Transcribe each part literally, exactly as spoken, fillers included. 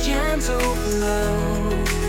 gentle glow.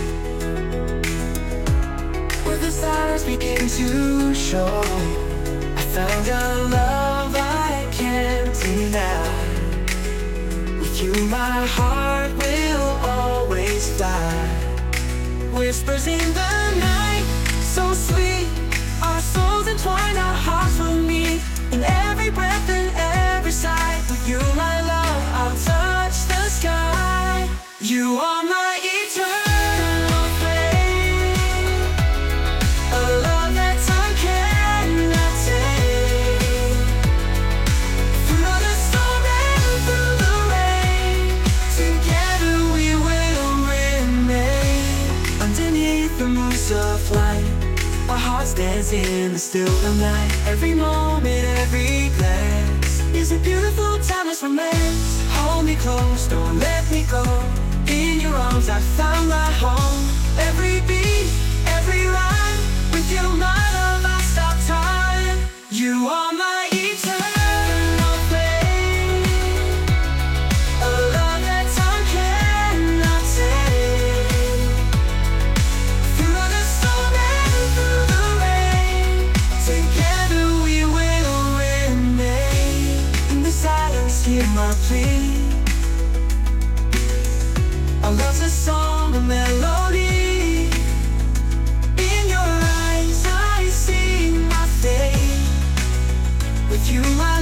Where the stars begin to show, I found a love I can't deny. With you my heart will always die. Whispers in the night, so sweet. Our souls entwine, our hearts will meet. In every breath and every sigh, with you my love, I'll touch the sky. You are my eternal flame, a love that time cannot take. Through the storm and through the rain, together we will remain. Underneath the moons of light, our hearts dance in the still of night. Every moment, every glance is a beautiful timeless romance. Hold me close, don't let me go. In your arms I found my home. Every beat, every line, with you my love I stop time. You are my eternal flame, a love that time cannot take. Through the storm and through the rain, together we will remain. In the silence hear my plea. Our love's a song, a melody. In your eyes I see my fate. With you my